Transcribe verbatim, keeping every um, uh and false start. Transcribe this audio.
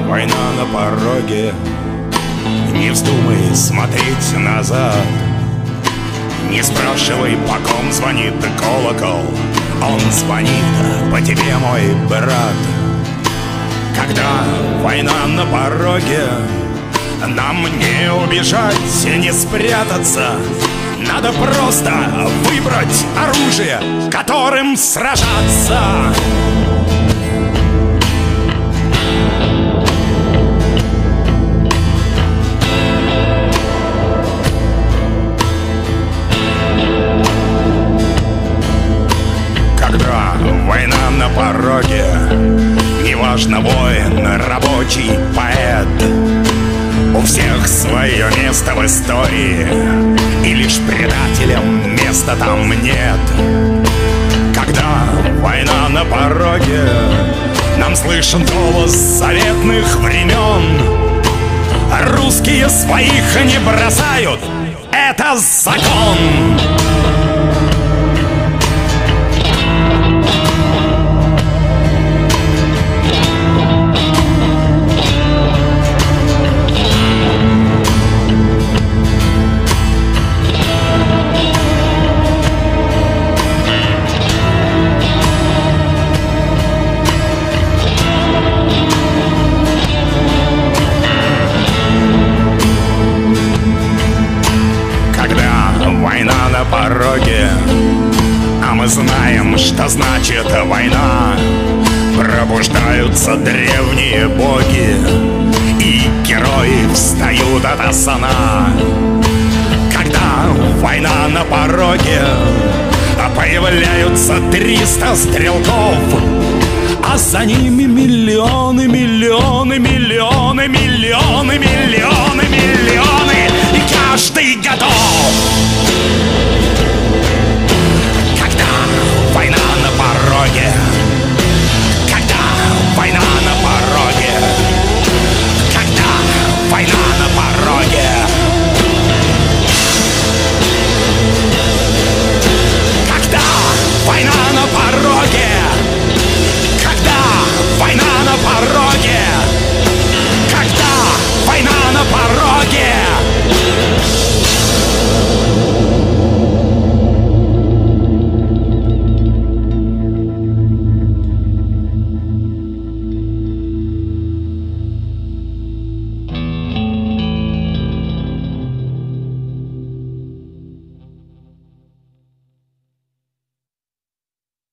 война на пороге. Не вздумай смотреть назад, не спрашивай, по ком звонит колокол. Он звонит по тебе, мой брат. Когда война на пороге, нам не убежать и не спрятаться. Надо просто выбрать оружие, которым сражаться. Когда война на пороге, неважно, воин, рабочий, поэт, у всех свое место в истории, и лишь предателям места там нет. Когда война на пороге, нам слышен голос заветных времен. Русские своих не бросают, это закон. Война на пороге, а мы знаем, что значит война. Пробуждаются древние боги, и герои встают ото сна. Когда война на пороге, появляются триста стрелков, а за ними миллионы, миллионы, миллионы, миллионы, миллионы, миллионы, и каждый готов.